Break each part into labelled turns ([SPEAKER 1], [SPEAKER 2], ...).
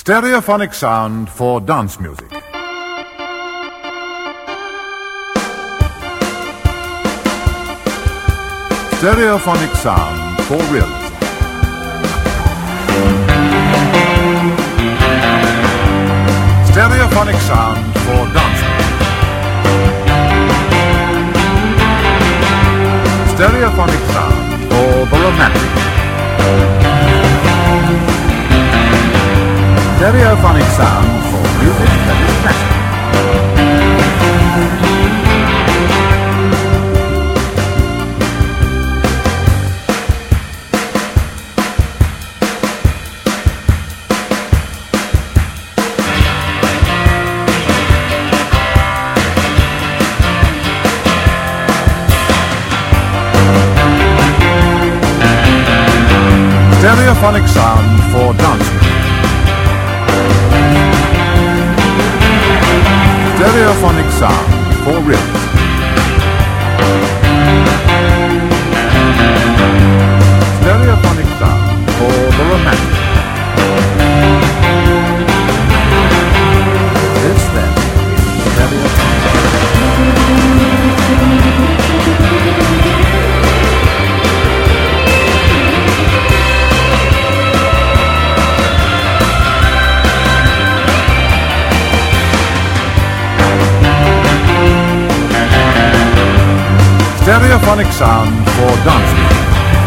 [SPEAKER 1] Stereophonic sound for dance music. Stereophonic sound for realism. Stereophonic sound for dance music. Stereophonic sound for the romantic. Stereophonic sound for music that is classical. Stereophonic sound for dance music. Stereophonic sound for realism. Stereophonic sound for the romantic. This then is stereophonic. Stereophonic sound for dance music.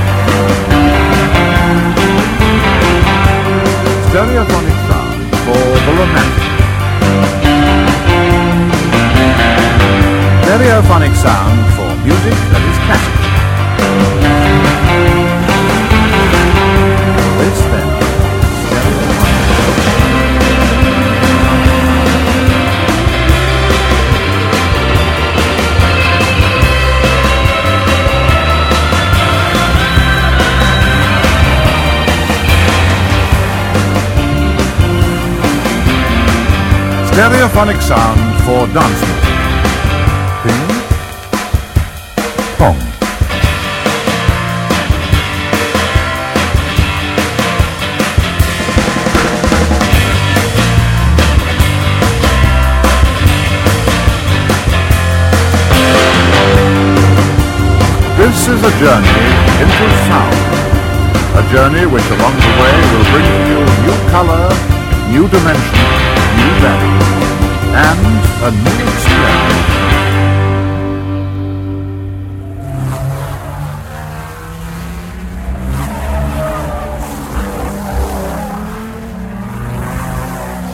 [SPEAKER 1] Stereophonic sound for the romantic. Stereophonic sound for music that is classical. This then is stereophonic. Stereophonic sound for dance music. Ping, pong. This is a journey into sound. A journey which along the way will bring to you new color, new dimension, new value, and a new experience.